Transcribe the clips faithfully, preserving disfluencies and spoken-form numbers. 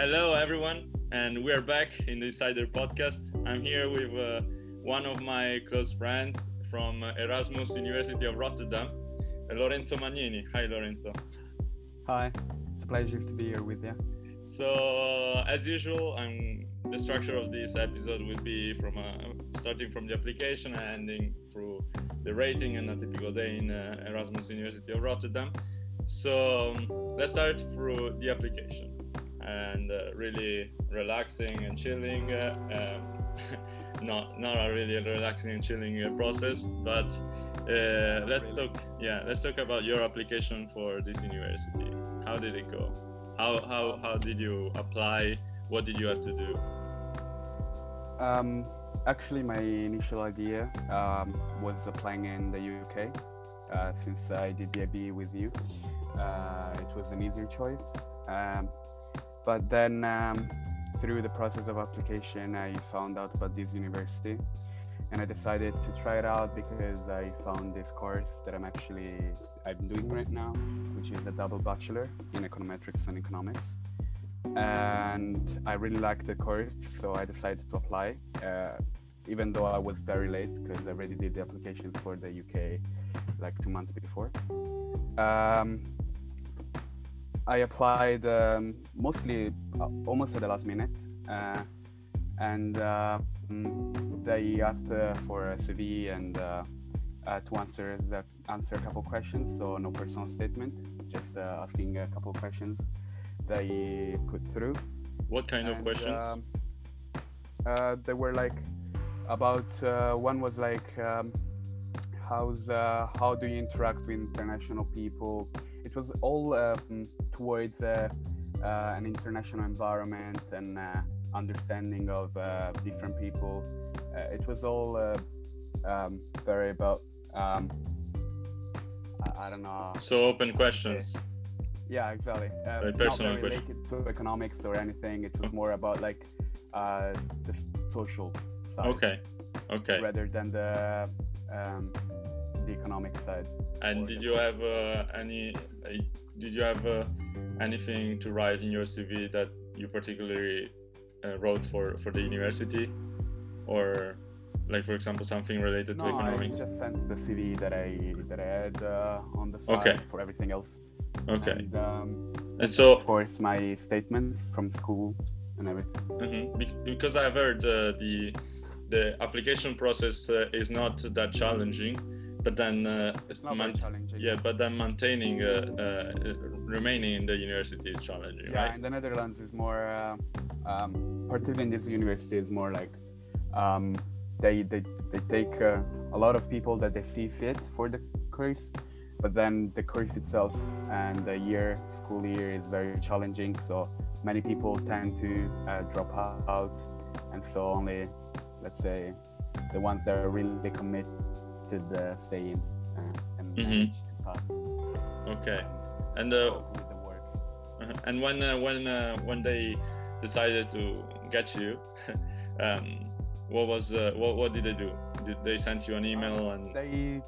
Hello, everyone, and we are back in the Insider Podcast. I'm here with uh, one of my close friends from uh, Erasmus University of Rotterdam, uh, Lorenzo Magnini. Hi, Lorenzo. Hi, it's a pleasure to be here with you. So, as usual, um, the structure of this episode will be from uh, starting from the application and ending through the rating and a typical day in uh, Erasmus University of Rotterdam. So, um, let's start through the application. And uh, really relaxing and chilling uh, um, not not a really relaxing and chilling uh, process, but uh, let's really. talk yeah let's talk about your application for this university. How did it go? How how how did you apply? What did you have to do? Um, actually, my initial idea um, was applying in the U K. Uh, since I did the I B with you, uh, it was an easier choice. Um, But then um, through the process of application, I found out about this university and I decided to try it out because I found this course that I'm actually I'm doing right now, which is a double bachelor in econometrics and economics. And I really liked the course, so I decided to apply, uh, even though I was very late because I already did the applications for the U K like two months before. Um, I applied um, mostly uh, almost at the last minute, uh, and uh, they asked uh, for a C V and uh, uh, to answer the, answer a couple questions. So no personal statement, just uh, asking a couple questions they put through. What kind and, of questions? Um, uh, they were like about uh, one was like um, how's uh, how do you interact with international people. It was all um, towards uh, uh, an international environment and uh, understanding of uh, different people. Uh, it was all uh, um, very about, um, I, I don't know. So open questions. Yeah, exactly. Uh, Very not personal very related to economics or anything. It was more about like uh, the social side. Okay, okay. Rather than the um, the economic side. And did you have uh, any? Uh, did you have uh, anything to write in your C V that you particularly uh, wrote for, for the university, or like for example something related no, to economics? No, I just sent the C V that I that I had uh, on the side okay. for everything else. Okay. And, um, and so of course my statements from school and everything. Mm-hmm. Be- because I've heard uh, the the application process uh, is not that challenging. But then, uh, it's not man- very challenging. Yeah, but then maintaining, uh, uh, remaining in the university is challenging, yeah, right? Yeah, in the Netherlands is more, uh, um, particularly in this university, is more like um, they they they take uh, a lot of people that they see fit for the course, but then the course itself and the year, school year is very challenging. So many people tend to uh, drop out, and so only, let's say, the ones that are really committed uh, stay in uh, and mm-hmm. manage to pass. Okay, and uh, with the work. Uh, and when uh, when uh, when they decided to get you, um, what was uh, what what did they do? Did they send you an email uh, and they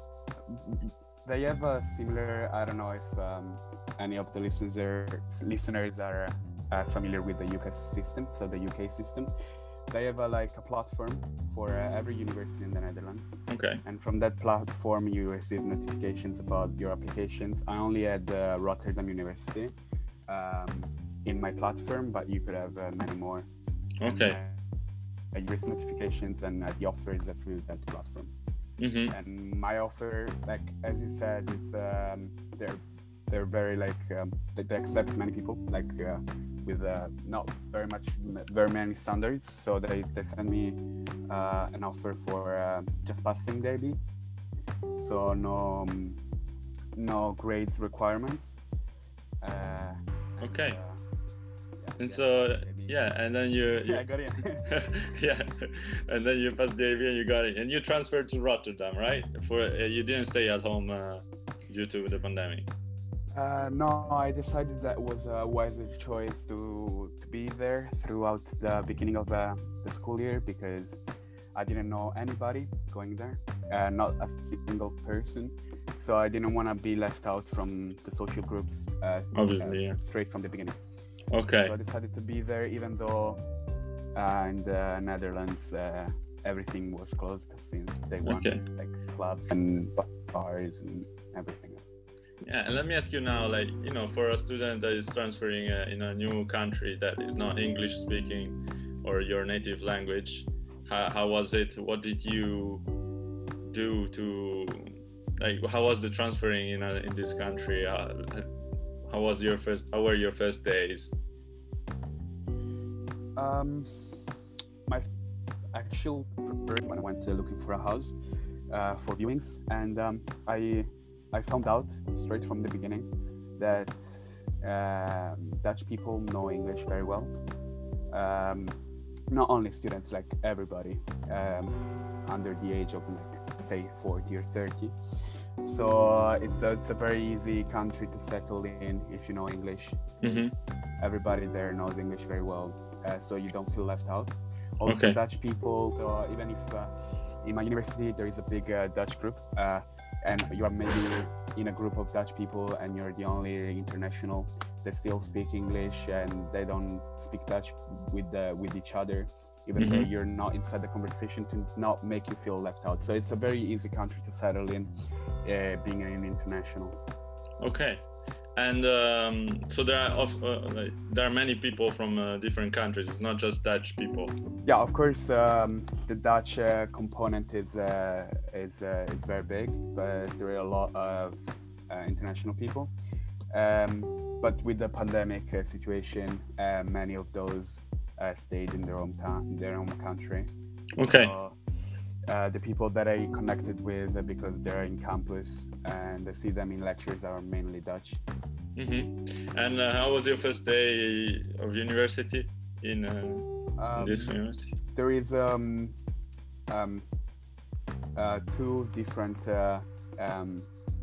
they have a similar? I don't know if um, any of the listeners listeners are uh, familiar with the U K system. So the U K system. They have a, like a platform for uh, every university in the Netherlands. Okay. And from that platform, you receive notifications about your applications. I only had uh, Rotterdam University um, in my platform, but you could have uh, many more. Okay. And, uh, you receive notifications and uh, the offers are through that platform. Mm-hmm. And my offer, like as you said, it's um, they're they're very like um, they, they accept many people like. Uh, with uh, not very much, very many standards. So they, they send me uh, an offer for uh, just passing the I B. So no um, no grades requirements. Uh, okay. And, uh, yeah, and yeah, so, yeah, and then you... you yeah, I got it. yeah, and then you passed the I B and you got it. And you transferred to Rotterdam, right? For uh, you didn't stay at home uh, due to the pandemic. Uh, no, I decided that was a wiser choice to to be there throughout the beginning of uh, the school year because I didn't know anybody going there, uh, not a single person. So I didn't want to be left out from the social groups. Uh, Obviously, uh, yeah. Straight from the beginning. Okay. So I decided to be there, even though uh, in the Netherlands uh, everything was closed since day one, Okay. like clubs and bars and everything. Yeah, and let me ask you now, like, you know, for a student that is transferring uh, in a new country that is not English speaking or your native language, how, how was it? What did you do to, like, how was the transferring in a, in this country? Uh, how was your first? How were your first days? Um, my f- actual first when I went uh, looking for a house uh, for viewings, and um, I I found out straight from the beginning that um Dutch people know English very well. Um, not only students, like everybody um, under the age of like say forty or thirty. So uh, it's a, it's a very easy country to settle in if you know English. Mm-hmm. Everybody there knows English very well, uh, so you don't feel left out. Also, Okay. Dutch people, uh, even if uh, in my university there is a big uh, Dutch group, uh, and you are maybe in a group of Dutch people and you're the only international, they still speak English and they don't speak Dutch with the, with each other, even Mhm. though you're not inside the conversation, to not make you feel left out. So it's a very easy country to settle in, uh, being an international. Okay. And um, so there are of, uh, like, there are many people from uh, different countries. It's not just Dutch people. Yeah, of course, um, the Dutch uh, component is uh, is uh, is very big, but there are a lot of uh, international people. Um, but with the pandemic uh, situation, uh, many of those uh, stayed in their own town, their own country. Okay. So, uh, the people that I connected with, uh, because they're in campus and I see them in lectures, are mainly Dutch. Mm-hmm. And uh, how was your first day of university in, uh, Um, in this university? There is um, um, uh, two different uh, um,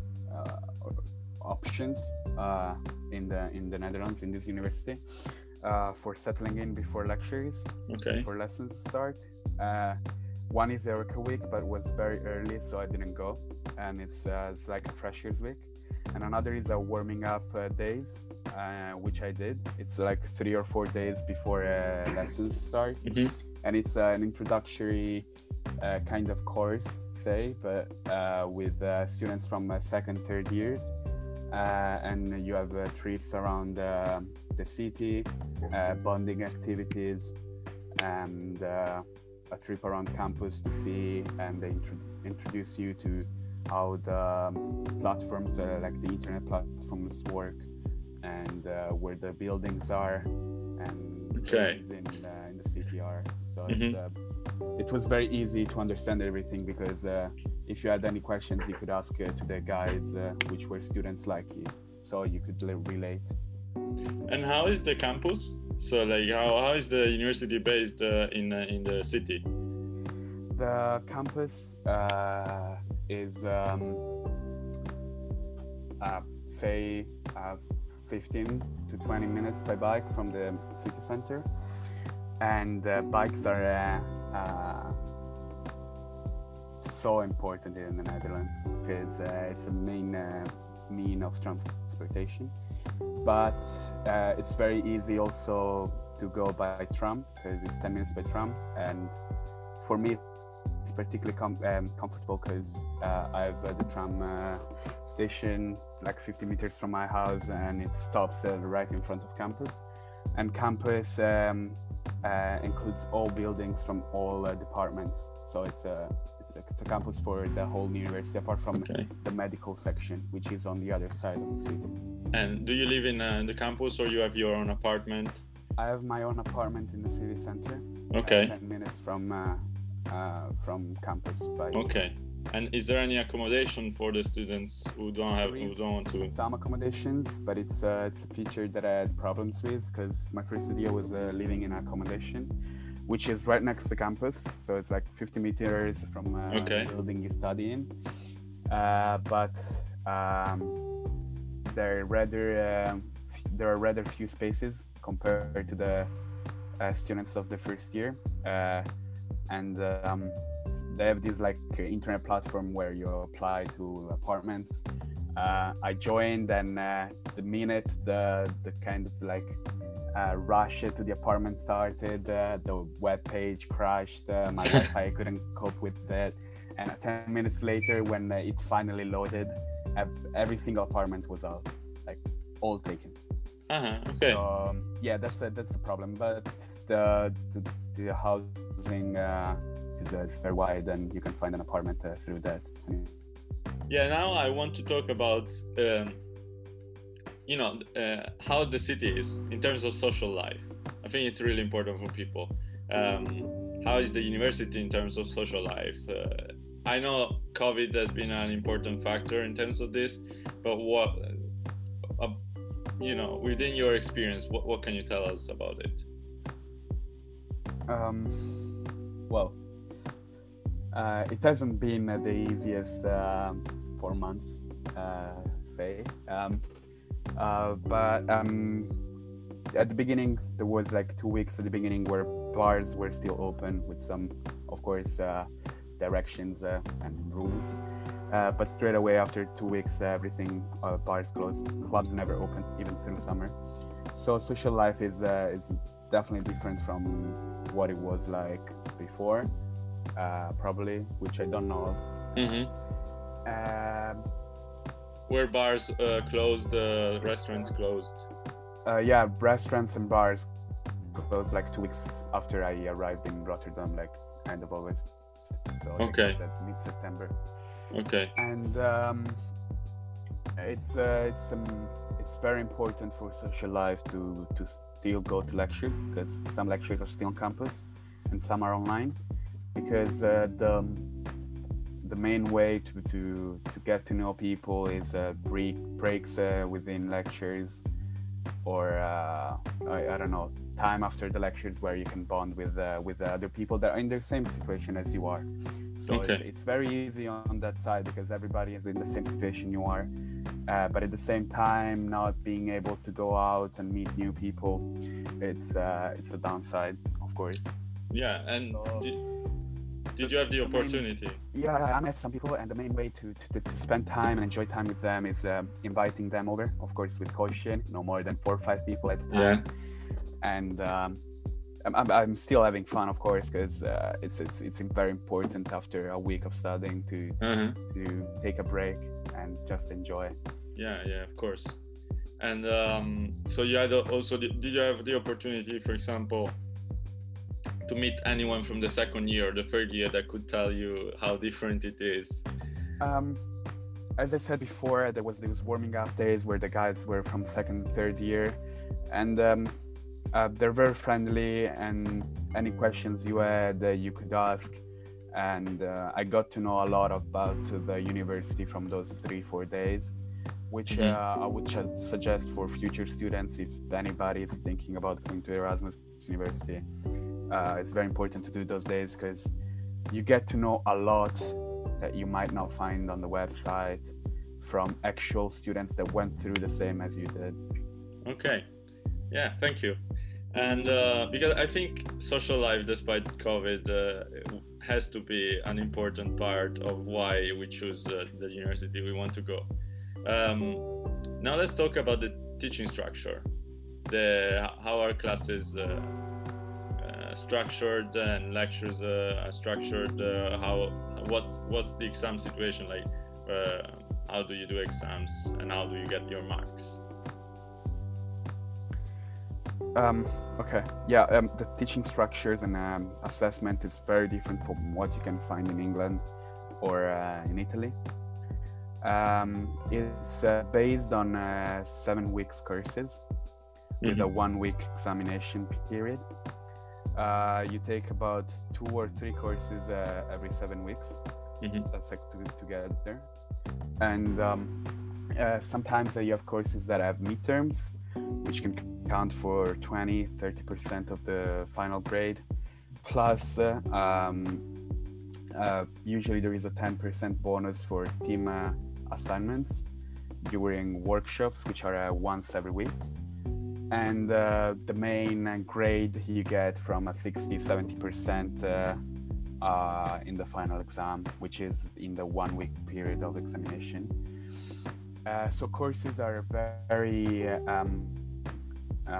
uh, options uh, in the in the Netherlands in this university uh, for settling in before lectures, Okay. before lessons start. Uh, one is Eureka Week, but it was very early, so I didn't go, and it's uh, it's like a Freshers Week. And another is a warming up uh, days, uh, which I did. It's like three or four days before uh, lessons start, Mm-hmm. and it's uh, an introductory uh, kind of course, say, but uh, with uh, students from uh, second, third years, uh, and you have uh, trips around uh, the city, uh, bonding activities, and uh, a trip around campus to see, and they intro- introduce you to how the um, platforms, uh, like the internet platforms, work, and uh, where the buildings are, and Okay. places in uh, in the city are. So Mhm. it's, uh, it was very easy to understand everything, because uh, if you had any questions, you could ask uh, to the guides, uh, which were students like you, so you could li- relate. And how is the campus? So, like, how, how is the university based uh, in uh, in the city? The campus uh, is, um, uh, say, uh, fifteen to twenty minutes by bike from the city center, and uh, bikes are uh, uh, so important in the Netherlands, because uh, it's a main uh, mean of transportation. But uh, it's very easy also to go by tram, because it's ten minutes by tram, and for me it's particularly com- um, comfortable, because uh, I have uh, the tram uh, station like fifty meters from my house, and it stops uh, right in front of campus. And campus um, uh, includes all buildings from all uh, departments, so it's a it's a, it's a campus for the whole university, apart from Okay. the medical section, which is on the other side of the city. And do you live in uh, the campus, or you have your own apartment? I have my own apartment in the city center. Okay. Uh, ten minutes from uh, uh, from campus. By Okay. And is there any accommodation for the students who don't have, There who is don't want to? some accommodations, but it's uh, it's a feature that I had problems with, because my first idea was uh, living in accommodation, which is right next to campus, so it's like fifty meters from uh, Okay. the building you study in. Uh, but um, there are rather um, f- there are rather few spaces compared to the uh, students of the first year, uh, and um, they have this like internet platform where you apply to apartments. Uh, I joined, and uh, the minute the the kind of like uh, rush to the apartment started, uh, the web page crashed, uh, my Wi-Fi couldn't cope with that, and ten minutes later, when uh, it finally loaded, ev- every single apartment was out, like all taken. Uh-huh. Okay. Um, yeah, that's a that's a problem. But the the, the housing uh, is, uh, is very wide, and you can find an apartment uh, through that. Yeah. Now I want to talk about, um, you know, uh, how the city is in terms of social life. I think it's really important for people. Um, how is the university in terms of social life? Uh, I know COVID has been an important factor in terms of this, but what, uh, you know, within your experience, what, what can you tell us about it? Um, well, uh, it hasn't been uh, the easiest uh, four months, uh, say. Um, uh, but um, at the beginning, there was like two weeks at the beginning where bars were still open with some, of course, uh, directions uh, and rules. Uh, but straight away after two weeks, uh, everything, uh, bars closed, clubs never opened, even through summer. So social life is uh, is definitely different from what it was like before, uh, probably, which I don't know of. Mm-hmm. Um, Were bars uh, closed, uh, restaurants closed? uh, yeah, restaurants and bars closed like two weeks after I arrived in Rotterdam, like end of August. So Okay. like mid-September. Okay. And um, it's uh, it's um, it's very important for social life to to still go to lectures, because some lectures are still on campus and some are online, because uh, the the main way to, to, to get to know people is uh, break, breaks uh, within lectures, or uh, I, I don't know, time after the lectures where you can bond with uh, with other people that are in the same situation as you are. So Okay. it's, it's very easy on that side because everybody is in the same situation you are. Uh, but at the same time, not being able to go out and meet new people, it's uh, it's a downside, of course. Yeah. And So, did, did you have the the main- opportunity? Yeah, I met some people, and the main way to, to, to spend time and enjoy time with them is um, inviting them over, of course, with caution, no more than four or five people at a time. And um, I'm, I'm, I'm still having fun, of course, because uh, it's, it's it's very important after a week of studying to Uh-huh. to take a break and just enjoy. Yeah, yeah, of course. And um, so you had also, did you have the opportunity, for example, to meet anyone from the second year or the third year that could tell you how different it is? Um, as I said before, there was these warming up days where the guys were from second, third year, and um, uh, they're very friendly. And any questions you had, uh, you could ask. And uh, I got to know a lot about the university from those three, four days, which Mhm. uh, I would ch- suggest for future students if anybody is thinking about going to Erasmus University. Uh, it's very important to do those days because you get to know a lot that you might not find on the website from actual students that went through the same as you did. Okay. Yeah, thank you. And uh, because I think social life, despite COVID, uh, has to be an important part of why we choose uh, the university we want to go. Um, now let's talk about the teaching structure, the how our classes uh, uh, structured and lectures uh, are structured. Uh, how what's what's the exam situation like? Uh, how do you do exams and how do you get your marks? Um, okay, yeah, um, the teaching structures and um, assessment is very different from what you can find in England or uh, in Italy. Um, it's uh, based on uh, seven weeks courses with a one week examination period. Uh, you take about two or three courses uh, every seven weeks. Mhm. That's like to, together. And um, uh, sometimes uh, you have courses that have midterms, which can count for twenty, thirty percent of the final grade. Plus, uh, um, uh, usually there is a ten percent bonus for team uh, assignments during workshops, which are uh, once every week. And uh, the main uh, grade you get from a sixty, seventy percent uh, uh, in the final exam, which is in the one week period of examination. Uh, so courses are very, um, uh,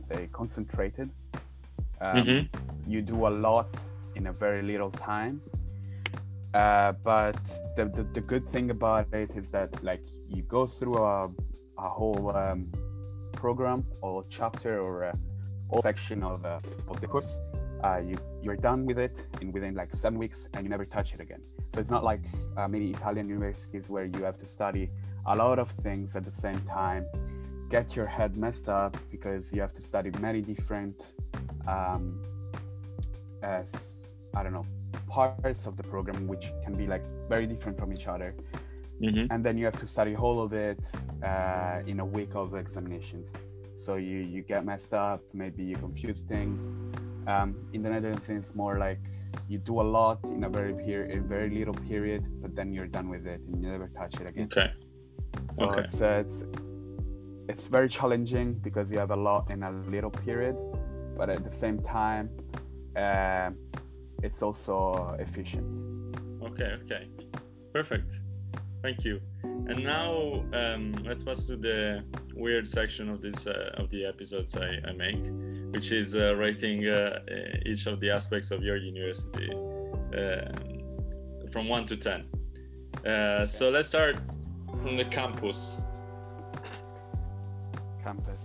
say, concentrated. Um, Mm-hmm. You do a lot in a very little time. Uh, but the, the the good thing about it is that like you go through a a whole um, program or chapter or a whole section of uh, of the course. Uh, you you're done with it in within like seven weeks, and you never touch it again. So it's not like uh, maybe Italian universities where you have to study a lot of things at the same time, get your head messed up because you have to study many different um, as I don't know parts of the program, which can be like very different from each other. Mm-hmm. And then you have to study all of it uh, in a week of examinations. So you you get messed up, maybe you confuse things. Um, in the Netherlands, it's more like you do a lot in a very period, a very little period, but then you're done with it and you never touch it again. Okay. So Okay. it's uh, it's it's very challenging because you have a lot in a little period, but at the same time, uh, it's also efficient. Okay. Okay. Perfect. Thank you. And now um, let's pass to the weird section of this uh, of the episodes I, I make, which is uh, rating uh, each of the aspects of your university uh, from one to ten. Uh, so let's start from the campus. Campus.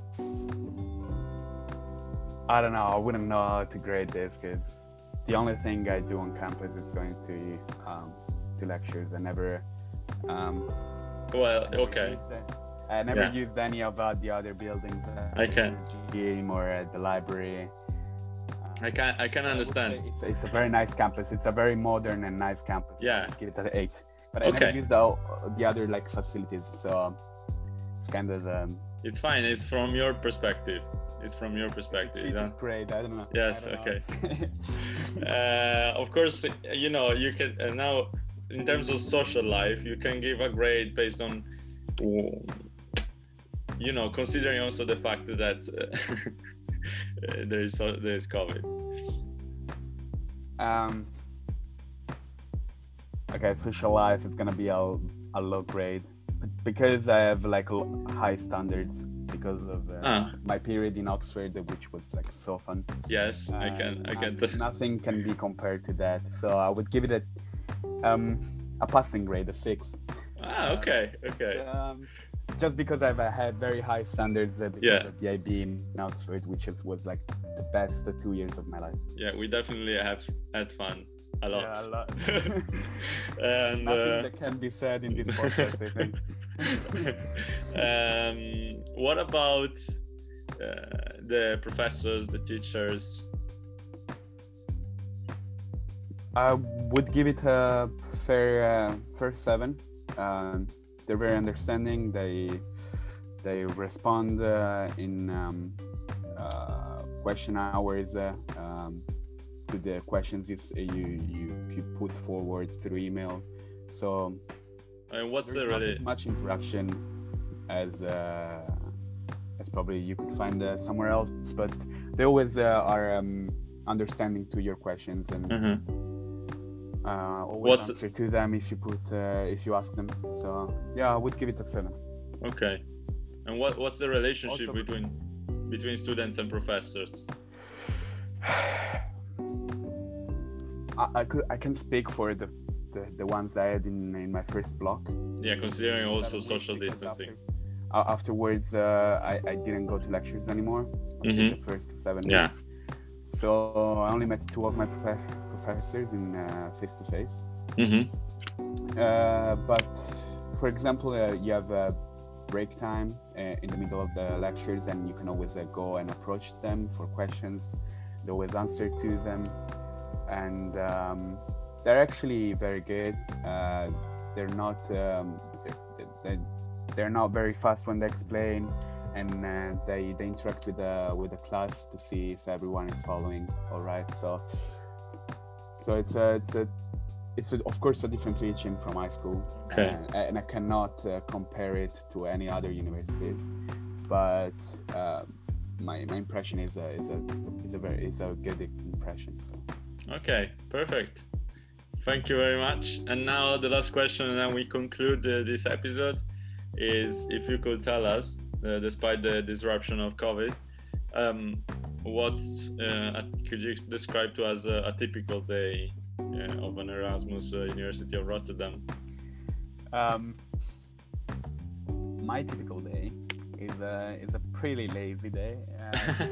I don't know. I wouldn't know how to grade this because the only thing I do on campus is going to um, to lectures. I never. Um, Well, I never okay. used it. I never Yeah. used any of uh, the other buildings. Uh, I can. The gym or uh, the library. I can I can I would understand. say It's, it's a very nice campus. It's a very modern and nice campus. Yeah. I give it an eight. But I Okay. never used the, the other like facilities, so it's kind of um, It's fine. It's from your perspective. It's from your it's a perspective. cheated Yeah? grade. I don't know. Yes, I don't okay. know. Uh, of course, you know you can uh, now in terms of social life, you can give a grade based on, you know, considering also the fact that uh, there is so, there is COVID. Um, okay, social life is gonna be a, a low grade but because I have like l- high standards because of uh, Ah. my period in Oxford, which was like so fun. Yes, I can Uh, I can. noth- nothing can be compared to that. So I would give it a um, a passing grade, a six. Ah, okay, okay. Um, just because I've uh, had very high standards uh, because Yeah. of the I B in Oxford, which is, was like the best the two years of my life. Yeah, we definitely have had fun a lot. Yeah, a lot. And Nothing uh, that can be said in this podcast, I think. um, what about uh, the professors, the teachers? I would give it a fair, uh, fair seven. Um, they're very understanding. They they respond uh, in um, uh, question hours uh, um, to the questions you, s- you you you put forward through email. So And what's there's the not really? as much interaction as uh, as probably you could find uh, somewhere else, but they always uh, are um, understanding to your questions and Mhm. uh, always What's- answer to them if you put uh, if you ask them. So yeah, I would give it a seven. Okay. And what what's the relationship Also- between between students and professors? I, I could I can speak for the, the, the ones I had in, in my first block. Yeah, considering also Seven weeks, social because distancing. After, uh, afterwards, uh, I, I didn't go to lectures anymore after Mhm. the first seven Yeah. weeks. So I only met two of my prof- professors in face to face. Mm-hmm. But for example, uh, you have a break time uh, in the middle of the lectures, and you can always uh, go and approach them for questions. They always answer to them, and um, they're actually very good. Uh, they're not um, they're, they're, they're not very fast when they explain, and uh, they they interact with the with the class to see if everyone is following all right. So so it's a it's a it's a, of course a different region from high school, Okay. uh, and I cannot uh, compare it to any other universities, but uh, my my impression is a is a is a very is a good impression. So. Okay, perfect. Thank you very much. And now the last question, and then we conclude uh, this episode, is if you could tell us, uh, despite the disruption of COVID, um, what's uh, a- could you describe to us a, a typical day uh, of an Erasmus uh, University of Rotterdam? Um, my typical day is a is a pretty lazy day. Uh,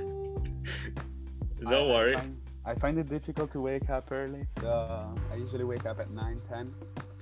Don't I, worry. I find, I find it difficult to wake up early, so I usually wake up at nine, ten,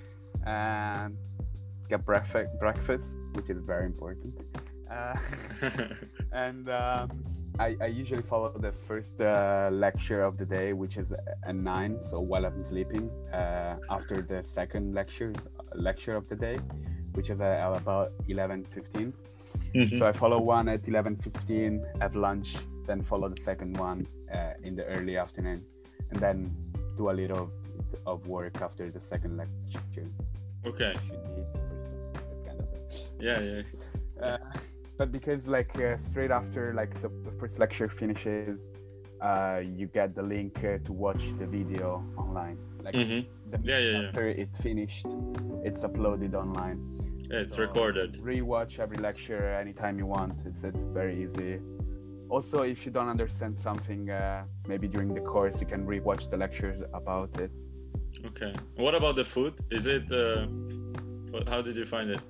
and get breakfast, breakfast, which is very important. Uh, and um, I, I usually follow the first uh, lecture of the day, which is at nine. So while I'm sleeping, uh, after the second lecture lecture of the day, which is at about eleven fifteen. Mhm. So I follow one at eleven fifteen, have lunch, then follow the second one uh, in the early afternoon, and then do a little of work after the second lecture. Okay. Should be the first one. That's kind of it. Yeah, yeah. Uh, but because like uh, straight after like the, the first lecture finishes, uh, you get the link uh, to watch the video online. Like Mhm. the Yeah, yeah, yeah. after it finished, it's uploaded online. Yeah, it's So, recorded. Rewatch every lecture anytime you want. It's it's very easy. Also, if you don't understand something, uh, maybe during the course, you can rewatch the lectures about it. Okay. What about the food? Is it? Uh, what, how did you find it?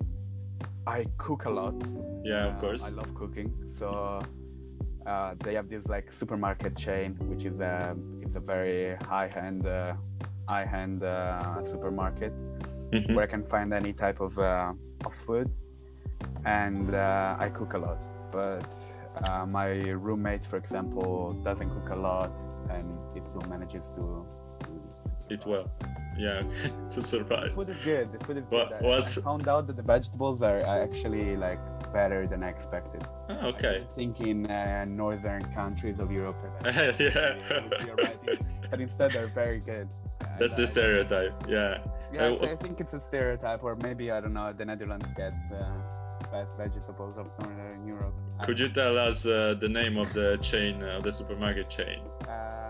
I cook a lot. Yeah, of Uh, course. I love cooking. So uh, they have this like supermarket chain, which is a it's a very high-end uh, high-end uh, supermarket Mhm. where I can find any type of uh, of food, and uh, I cook a lot. But uh, my roommate, for example, doesn't cook a lot, and he still manages to, to Eat survive. well. Yeah, to The survive. food is good. The food is What- good. I, what's- I found out that the vegetables are, are actually like better than I expected. Ah, okay. I think in uh, northern countries of Europe, uh, Yeah. would be alright, but instead they're very good. And That's the I- stereotype. Yeah. Yeah, Uh, I, I think it's a stereotype, or maybe I don't know. The Netherlands gets uh, best vegetables of northern Europe. I- Could you tell us uh, the name of the chain, uh, the supermarket chain, Uh,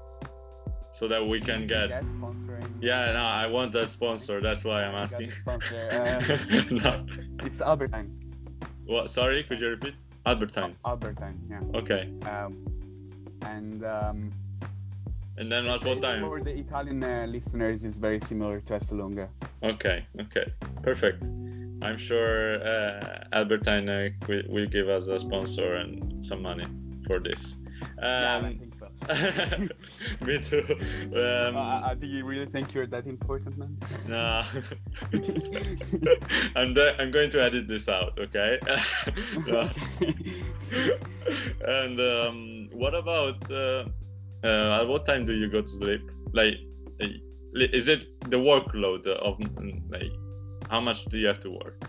so that we can get? get sponsoring. Yeah, no, I want that sponsor. That's why I'm We got asking. the sponsor. Uh, No. it's Albertine. What? Sorry, could you repeat? Albertine. Albertine, yeah. Okay. Um, and um, And then at it's- what it's time? for the Italian uh, listeners, it's very similar to Esselunga. Okay. Okay. Perfect. I'm sure uh, Albertine uh, will, will give us a sponsor and some money for this. yeah, I Um, think so. me too. Um, Uh, I, I think you really think you're that important, man. No. I'm de- I'm going to edit this out, okay? No. And um, what about uh, uh, at what time do you go to sleep? Like, uh, is it the workload of like how much do you have to work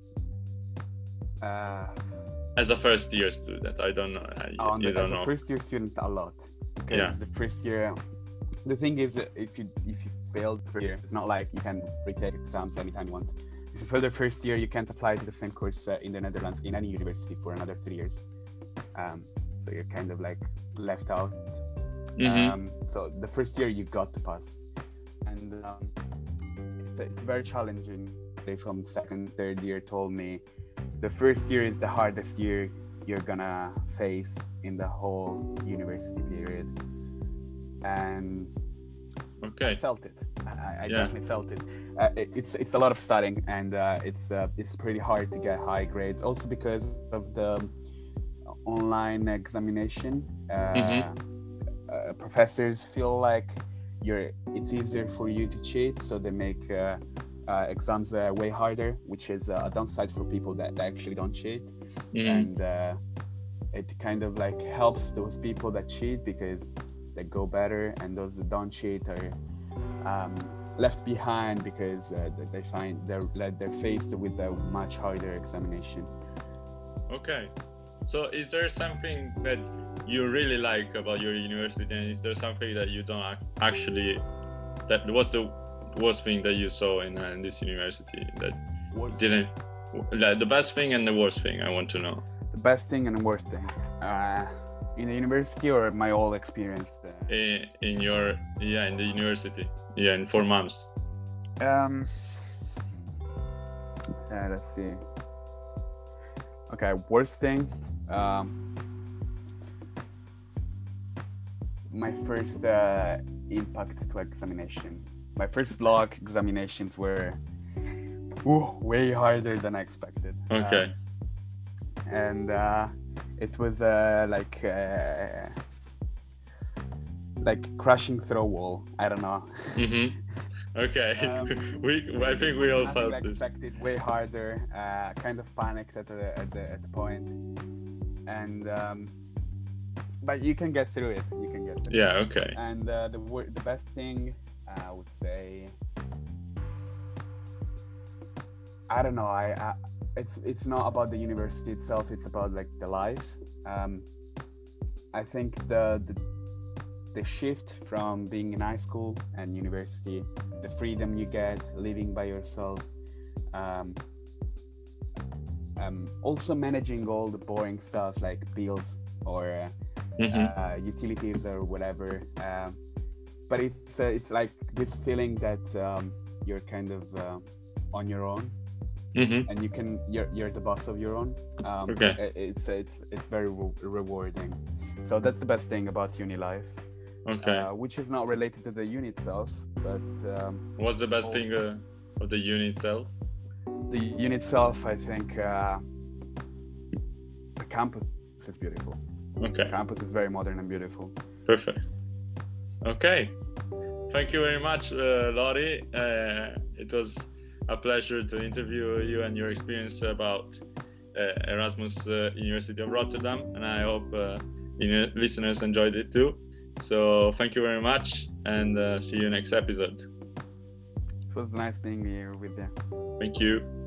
Uh, as a first year student? I don't know. I, on you the, don't as a know. first year student, a lot. Because Yeah. the first year, the thing is, uh, if you if you failed the first year, it's not like you can retake exams anytime you want. If you fail the first year, you can't apply to the same course uh, in the Netherlands in any university for another three years. Um, so you're kind of like left out. Mhm. Um, so the first year you got to pass, and um, it's, it's very challenging. They from second, third year told me the first year is the hardest year you're gonna face in the whole university period, and I Okay. felt it. I, I Yeah. definitely felt it. Uh, it. It's it's a lot of studying, and uh, it's uh, it's pretty hard to get high grades. Also because of the online examination, uh, Mhm. uh, professors feel like you're. It's easier for you to cheat, so they make uh, uh, exams uh, way harder, which is uh, a downside for people that, that actually don't cheat. Mhm. And uh, it kind of like helps those people that cheat because they go better, and those that don't cheat are um, left behind because uh, th- they find they're like they're faced with a much harder examination. Okay. So is there something that you really like about your university, and is there something that you don't ac- actually that what's the worst thing that you saw in, uh, in this university that Worst didn't like the best thing and the worst thing? I want to know. the best thing and the worst thing uh, in the university or my whole experience? Uh, in, in your yeah in the university, yeah, in four months. Um, uh, let's see. Okay, worst thing. Um, my first uh, impact to examination. My first block examinations were ooh, way harder than I expected. Okay. Um, and uh, it was uh, like uh, like crashing through a wall. I don't know. Mm-hmm. Okay. Um, we I think we all Nothing felt I this. expected, way harder. Uh, kind of panicked at the at the, at the point, and um, but you can get through it. You can get through Yeah. it. Okay. And uh, the wor- the best thing I would say, I don't know. I, I it's it's not about the university itself. It's about like the life. Um, I think the the the shift from being in high school and university, the freedom you get living by yourself, um, um, also managing all the boring stuff like bills or uh, Mm-hmm. uh, utilities or whatever. Um, but it's uh, it's like this feeling that um, you're kind of uh, on your own, Mm-hmm. and you can you're you're the boss of your own. Um, Okay. i- It's it's it's very re- rewarding. So that's the best thing about uni life. Okay. Uh, which is not related to the uni itself, but um, What's the best also- thing uh, of the uni itself? the uni itself, I think uh, the campus is beautiful. Okay. The campus is very modern and beautiful. Perfect. Okay. Thank you very much, uh, Lori. Uh, it was a pleasure to interview you and your experience about uh, Erasmus uh, University of Rotterdam, and I hope uh, you listeners enjoyed it too. So thank you very much, and uh, see you next episode. It was nice being here with you. Thank you.